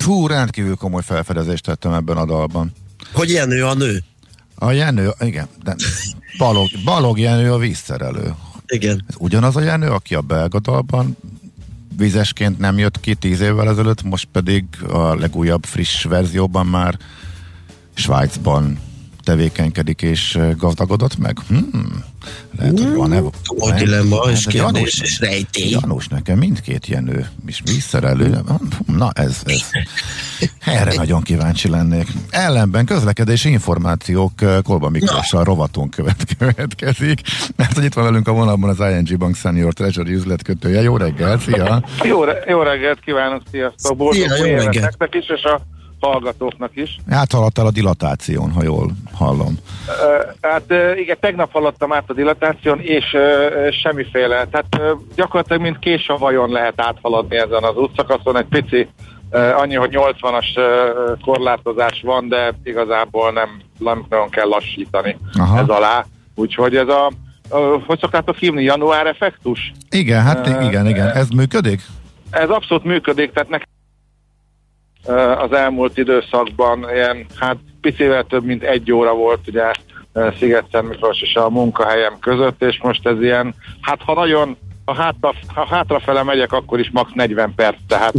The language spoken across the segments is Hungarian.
Rendkívül komoly felfedezést tettem ebben a dalban. Hogy Jenő a nő? A Jenő, igen, de Balog Jenő a vízszerelő. Igen. Ez ugyanaz a Jenő, aki a belga dalban vizesként nem jött ki 10 évvel ezelőtt, most pedig a legújabb, friss verzióban már Svájcban tevékenykedik és gazdagodott meg. Lehet, hogy van-e... Komoly dilemma és kérdés és rejtély. Janus, nekem mindkét Jenő is vízszerelő. Na ez. Erre nagyon kíváncsi lennék. Ellenben közlekedési információk Kolba Miklóssal rovatunk következik. Mert hogy itt van velünk a vonalban az ING Bank Senior Treasury üzletkötője. Jó reggelt, szia! Jó reggelt kívánok, sziasztok! Boldog új évet nektek is, és a hallgatóknak is. Áthaladtál a dilatáción, ha jól hallom. Hát igen, tegnap haladtam át a dilatáción, és semmiféle, tehát gyakorlatilag mint kés a vajon lehet áthaladni ezen az útszakaszon, egy pici, annyi, hogy 80-as korlátozás van, de igazából nem nagyon kell lassítani ez alá. Úgyhogy ez hogy szoktátok hívni, január effektus? Igen, hát igen. Ez működik? Ez abszolút működik, tehát nekem az elmúlt időszakban ilyen, hát picivel több mint 1 óra volt ugye Sziget-Szentmiklós és a munkahelyem között, és most ez ilyen, hát ha hátrafele megyek, akkor is max 40 perc, tehát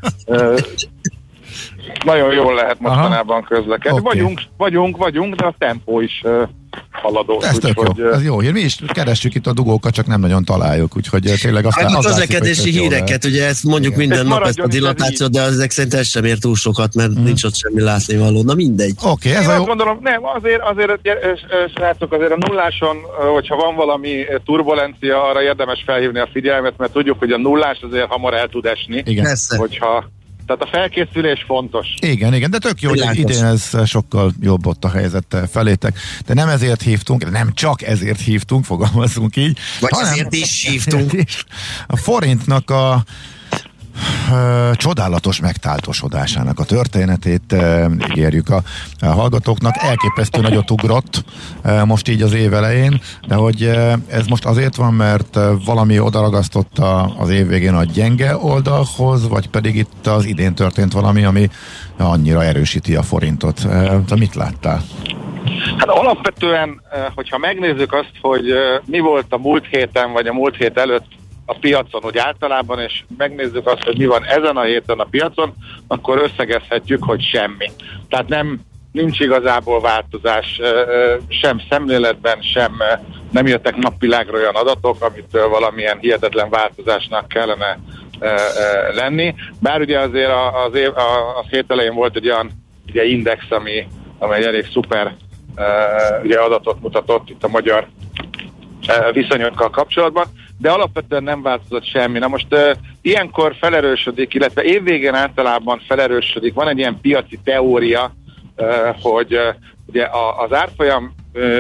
nagyon jól lehet mostanában közlekedni. Okay. Vagyunk, de a tempó is haladó. Ez tök jó. Ez jó hír. Mi is keressük itt a dugókat, csak nem nagyon találjuk, úgyhogy tényleg aztán... Hát a közlekedési híreket, ugye ezt mondjuk minden nap, ezt a dilatációt, de ezek szerint ez sem ér túl sokat, mert nincs ott semmi látnivaló. Na mindegy. Oké, ez én a jó. Azt gondolom, nem, azért srácok, azért a nulláson, hogyha van valami turbulencia, arra érdemes felhívni a figyelmet, mert tudjuk, hogy a nullás azért hamar el tud esni. Igen. Tehát a felkészülés fontos. Igen, de tök jó, hogy idén ez sokkal jobb ott a helyzet felétek. De nem ezért hívtunk, nem csak ezért hívtunk, fogalmazzunk így. Vagy ezért is hívtunk. A forintnak a csodálatos megtáltosodásának a történetét ígérjük a hallgatóknak. Elképesztő nagyot ugrott most így az év elején, de hogy ez most azért van, mert valami odaragasztotta az év végén a gyenge oldalhoz, vagy pedig itt az idén történt valami, ami annyira erősíti a forintot. Te mit láttál? Hát alapvetően, hogyha megnézzük azt, hogy mi volt a múlt héten, vagy a múlt hét előtt a piacon úgy általában, és megnézzük azt, hogy mi van ezen a héten a piacon, akkor összegezhetjük, hogy semmi. Tehát nincs igazából változás, sem szemléletben, sem nem jöttek napvilágra olyan adatok, amitől valamilyen hihetetlen változásnak kellene lenni. Bár ugye azért a hét elején volt egy olyan ugye index, ami egy elég szuper ugye adatot mutatott itt a magyar viszonyokkal kapcsolatban, de alapvetően nem változott semmi. Na most ilyenkor felerősödik, illetve évvégén általában felerősödik, van egy ilyen piaci teória, hogy ugye az árfolyam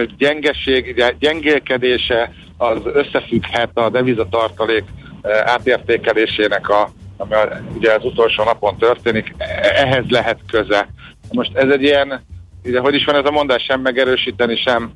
gyengélkedése az összefügghet a devizatartalék átértékelésének, ami ugye az utolsó napon történik, ehhez lehet köze. Most ez egy ilyen, ugye, hogy is van ez a mondás, sem megerősíteni, sem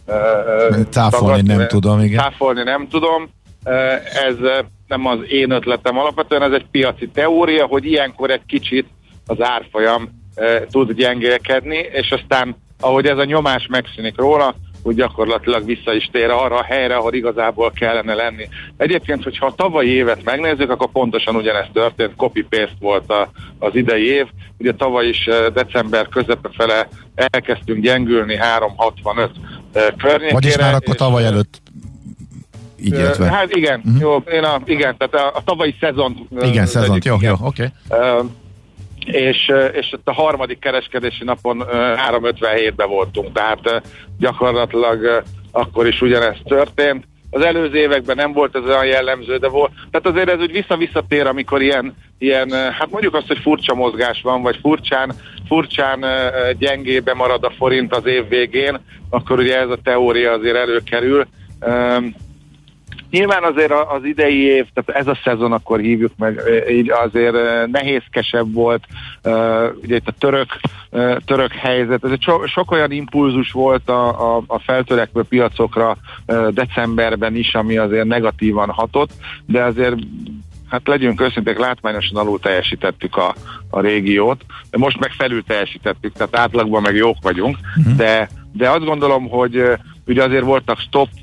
cáfolni nem tudom, igen. Cáfolni nem tudom. Ez nem az én ötletem alapvetően, ez egy piaci teória, hogy ilyenkor egy kicsit az árfolyam tud gyengélkedni, és aztán, ahogy ez a nyomás megszűnik róla, úgy gyakorlatilag vissza is tér arra a helyre, ahol igazából kellene lenni. Egyébként, hogyha a tavalyi évet megnézzük, akkor pontosan ugyanezt történt, copy-paste volt az idei év. Ugye tavaly is december közepe fele elkezdtünk gyengülni 3,65 környékére. Vagyis már akkor tavaly előtt így értve. Hát igen, jó, igen, tehát a tavalyi szezon. Igen, szezont, jó, oké. És ott a harmadik kereskedési napon 3,57-ben voltunk, tehát gyakorlatilag akkor is ugyanezt történt. Az előző években nem volt ez olyan jellemző, de volt. Tehát azért ez úgy visszatér, amikor ilyen, hát mondjuk azt, hogy furcsa mozgás van, vagy furcsán gyengébe marad a forint az év végén, akkor ugye ez a teória azért előkerül. Nyilván azért az idei év, tehát ez a szezon, akkor hívjuk meg, így azért nehézkesebb volt, ugye itt a török helyzet, ez sok olyan impulzus volt a feltörekvő piacokra decemberben is, ami azért negatívan hatott, de azért hát legyünk őszinték, látványosan alul teljesítettük a régiót, de most meg felül teljesítettük, tehát átlagban meg jók vagyunk, de azt gondolom, hogy ugye azért voltak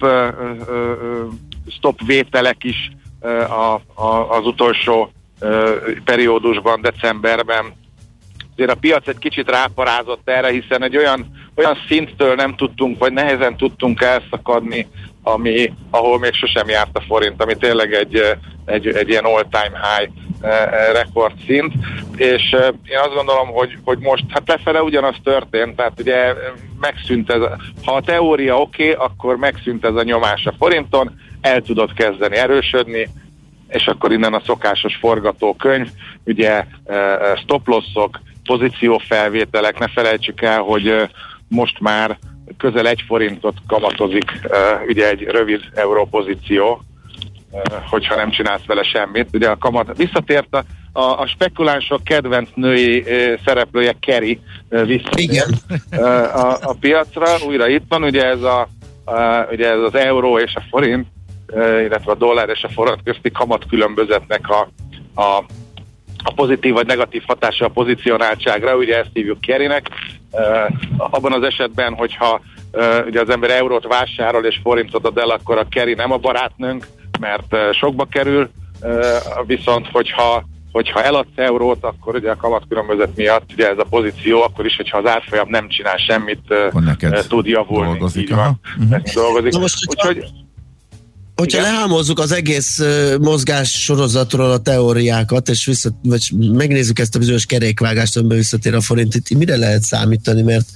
stop vételek is az utolsó periódusban, decemberben. Azért a piac egy kicsit ráparázott erre, hiszen egy olyan szinttől nem tudtunk, vagy nehezen tudtunk elszakadni, ahol még sosem járt a forint, ami tényleg egy ilyen all-time high rekordszint, és én azt gondolom, hogy most hát lefele ugyanaz történt, tehát ugye megszűnt ez, ha a teória oké, akkor megszűnt ez a nyomás a forinton, el tudod kezdeni erősödni, és akkor innen a szokásos forgatókönyv, ugye stop-losszok, pozíciófelvételek, ne felejtsük el, hogy most már közel 1 forintot kamatozik ugye egy rövid európozíció, hogyha nem csinálsz vele semmit. Ugye a kamat visszatért a spekulánsok kedvenc női szereplője Kerry visszatért a piacra, újra itt van, ugye ugye ez az euró és a forint, illetve a dollár és a forint közti kamatkülönbözetnek a pozitív vagy negatív hatása a pozicionáltságra, ugye ezt hívjuk Kerrynek. Abban az esetben, hogyha ugye az ember eurót vásárol és forintot ad el, akkor a Kerry nem a barátnőnk, mert sokba kerül, viszont hogyha eladsz eurót, akkor ugye a kamatkülönbözet miatt ugye ez a pozíció, akkor is, hogyha az árfolyam nem csinál semmit, tud javulni. Dolgozik. Így van. Dolgozik. Úgyhogy hogyha lehámozzuk az egész mozgás sorozatról a teóriákat, és vagy megnézzük ezt a bizonyos kerékvágást, amiben visszatér a forint, itt mire lehet számítani, mert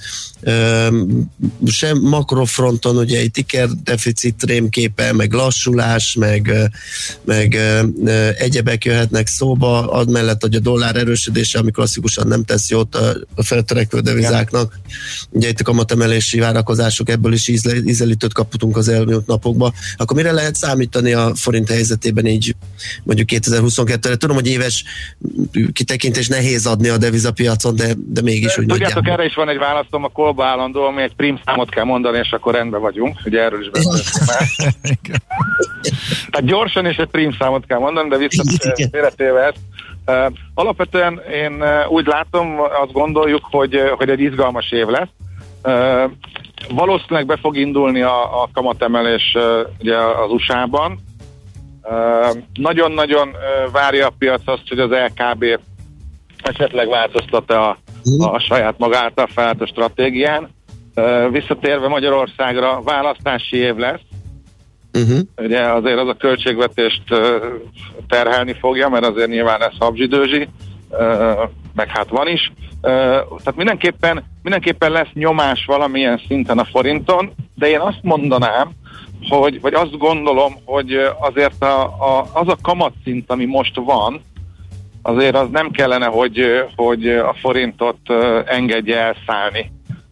sem makrofronton ugye egy ticker deficit rémképe, meg lassulás, meg egyebek jöhetnek szóba, amellett, hogy a dollár erősödése, ami klasszikusan nem tesz jót a feltörekvő devizáknak. Ugye itt a kamatemelési várakozások, ebből is ízelítőt kaptunk az elmúlt napokban. Akkor mire lehet számítani a forint helyzetében így mondjuk 2022-re? Tudom, hogy éves kitekintés nehéz adni a devizapiacon, de mégis úgy tudjátok, nagyjából. erre is van egy választom a kolba állandó, ami egy prim számot kell mondani, és akkor rendben vagyunk. Ugye erről is beszéltünk már. Tehát gyorsan és egy prim számot kell mondani, de visszatérve ezt. Alapvetően én úgy látom, azt gondoljuk, hogy egy izgalmas év lesz. Valószínűleg be fog indulni a kamatemelés ugye az USA-ban. Nagyon-nagyon várja a piac azt, hogy az LKB esetleg változtat-e a saját maga által felállított stratégián. Visszatérve Magyarországra, választási év lesz. Ugye azért az a költségvetést terhelni fogja, mert azért nyilván lesz habzsidőzsi, meg hát van is. Tehát mindenképpen lesz nyomás valamilyen szinten a forinton, de én azt mondanám, vagy azt gondolom, hogy azért az a kamatszint, ami most van, azért az nem kellene, hogy a forintot engedje elszállni.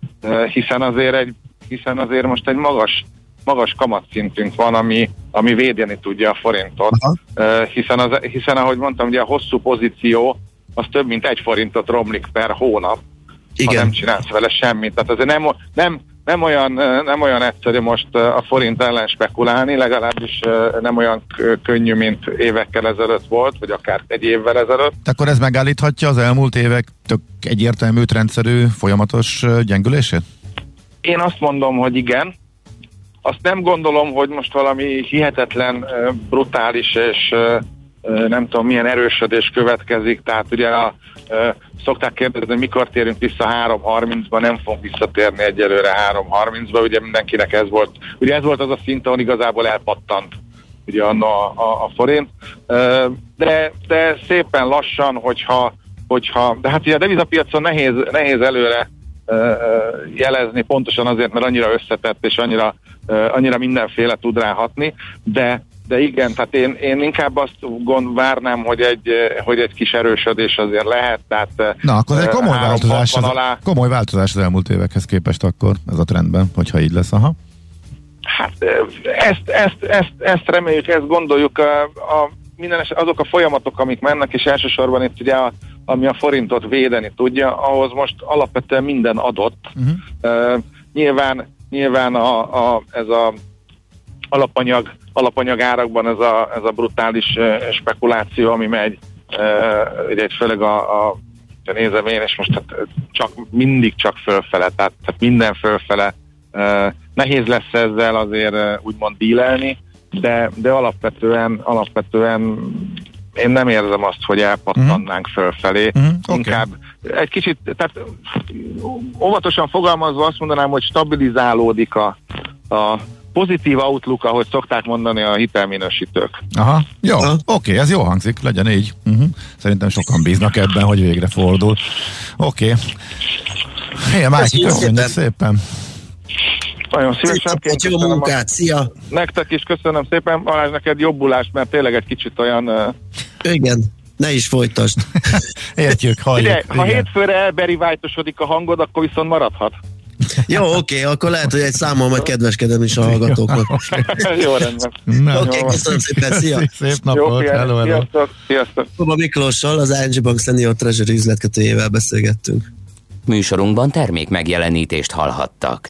Hiszen azért most egy magas kamatszintünk van, ami védeni tudja a forintot. Hiszen ahogy mondtam, ugye a hosszú pozíció az több mint 1 forintot romlik per hónap, ha nem csinálsz vele semmit. Tehát azért nem olyan egyszerű most a forint ellen spekulálni, legalábbis nem olyan könnyű, mint évekkel ezelőtt volt, vagy akár egy évvel ezelőtt. Akkor ez megállíthatja az elmúlt évek tök egyértelmű, rendszerű, folyamatos gyengülését? Én azt mondom, hogy igen. Azt nem gondolom, hogy most valami hihetetlen, brutális és nem tudom milyen erősödés következik, tehát ugye szokták kérdezni, hogy mikor térünk vissza 3.30-ba, nem fogunk visszatérni egyelőre 3.30-ba, ugye mindenkinek ez volt az a szint, ahol igazából elpattant ugye a forint, de szépen lassan, hogyha de hát ugye a devizapiacon nehéz előre jelezni, pontosan azért, mert annyira összetett és annyira mindenféle tud ráhatni, de igen, tehát én inkább azt várnám, hogy egy kis erősödés azért lehet, tehát na, akkor egy komoly változás az elmúlt évekhez képest akkor ez a trendben, hogyha így lesz, aha. Hát ezt reméljük, ezt gondoljuk, azok a folyamatok, amik mennek, és elsősorban itt ugye ami a forintot védeni tudja, ahhoz most alapvetően minden adott. Nyilván ez a alapanyag alapanyagárakban ez a brutális spekuláció, ami megy, ugye főleg nézem én, és most mindig csak fölfele, tehát minden fölfele. Nehéz lesz ezzel azért úgymond dílelni, de alapvetően én nem érzem azt, hogy elpattannánk fölfelé. Inkább egy kicsit, tehát óvatosan fogalmazva azt mondanám, hogy stabilizálódik a pozitív outlook, ahogy szokták mondani a hitelminősítők. Aha, jó, oké, ez jó hangzik, legyen így. Szerintem sokan bíznak ebben, hogy végre fordul. Oké. Helye, Májki, köszönjük szépen. Nagyon szívesen. Jó munkát, szia! Nektek is köszönöm szépen, Balázs, neked jobbulást, mert tényleg egy kicsit olyan... Igen, ne is folytasd. Értjük, halljuk. Ugye, ha hétfőre elberivájtosodik a hangod, akkor viszont maradhat. Jó, oké, akkor lehet, hogy egy számmal majd kedveskedem is a hallgatóknak. Jó, rendben. Oké, köszönöm szépen, szia! Szép napot, hello. Sziasztok! Kuba Miklossal, az ING Bank Senior Treasury üzletkötőjével beszélgettünk. Műsorunkban termék megjelenítést hallhattak.